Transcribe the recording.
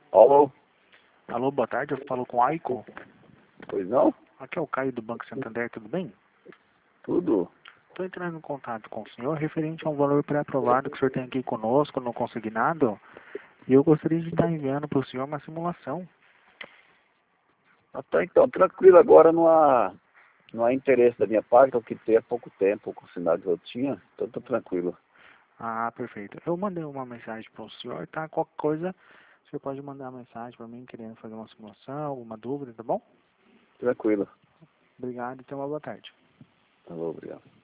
Alô? Alô, boa tarde, eu falo com o Aiko. Pois não? Aqui é o Caio do Banco Santander, tudo bem? Tudo? Estou entrando em contato com o senhor referente a um valor pré-aprovado que o senhor tem aqui conosco no consignado. E eu gostaria de estar enviando para o senhor uma simulação. Até então, tranquilo, agora não há interesse da minha parte, eu quitei há pouco tempo com o sinal que eu tinha, então tô tranquilo. Ah, perfeito. Eu mandei uma mensagem para o senhor, tá? Qualquer coisa, o senhor pode mandar uma mensagem para mim querendo fazer uma simulação, alguma dúvida, tá bom? Tranquilo. Obrigado e tenha uma boa tarde. Tá bom, obrigado.